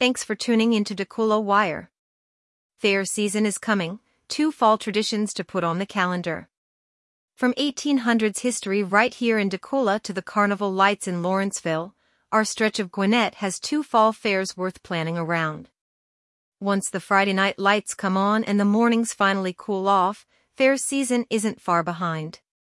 Thanks for tuning into Dakula Wire. Fair season is coming, 2 fall traditions to put on the calendar. From 1800s history right here in Dakula to the carnival lights in Lawrenceville, our stretch of Gwinnett has 2 fall fairs worth planning around. Once the Friday night lights come on and the mornings finally cool off, fair season isn't far behind.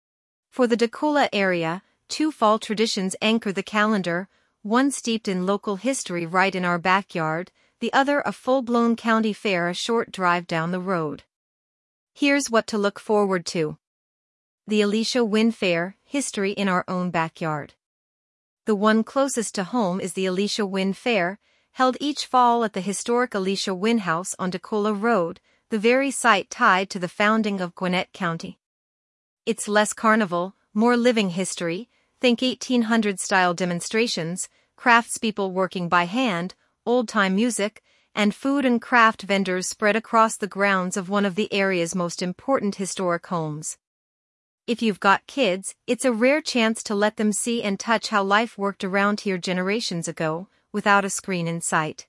For the Dakula area, 2 fall traditions anchor the calendar, one steeped in local history right in our backyard, the other a full-blown county fair a short drive down the road. Here's what to look forward to. The Alicia Winn Fair, history in our own backyard. The one closest to home is the Alicia Winn Fair, held each fall at the historic Alicia Winn House on Dakula Road, the very site tied to the founding of Gwinnett County. It's less carnival, more living history. Think 1800s-style demonstrations, craftspeople working by hand, old-time music, and food and craft vendors spread across the grounds of one of the area's most important historic homes. If you've got kids, it's a rare chance to let them see and touch how life worked around here generations ago, without a screen in sight.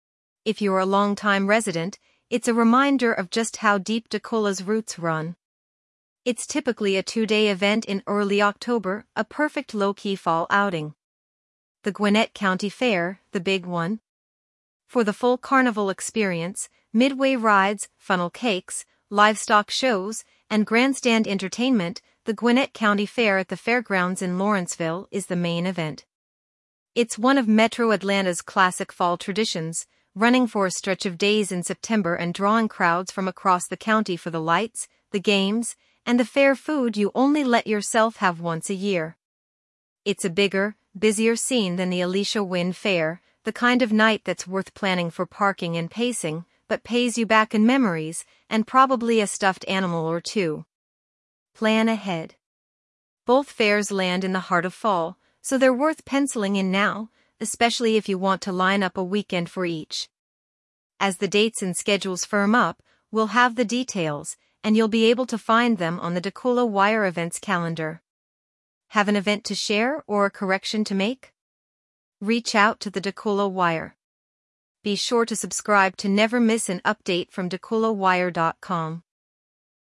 If you're a long-time resident, it's a reminder of just how deep Dakula's roots run. It's typically a 2-day event in early October, a perfect low-key fall outing. The Gwinnett County Fair, the big one. For the full carnival experience, midway rides, funnel cakes, livestock shows, and grandstand entertainment, the Gwinnett County Fair at the fairgrounds in Lawrenceville is the main event. It's one of Metro Atlanta's classic fall traditions, running for a stretch of days in September and drawing crowds from across the county for the lights, the games, and the fair food you only let yourself have once a year. It's a bigger, busier scene than the Alicia Winn Fair, the kind of night that's worth planning for parking and pacing, but pays you back in memories, and probably a stuffed animal or two. Plan ahead. Both fairs land in the heart of fall, so they're worth penciling in now, especially if you want to line up a weekend for each. As the dates and schedules firm up, we'll have the details, and you'll be able to find them on the Dakula Wire events calendar. Have an event to share or a correction to make? Reach out to the Dakula Wire. Be sure to subscribe to never miss an update from DakulaWire.com.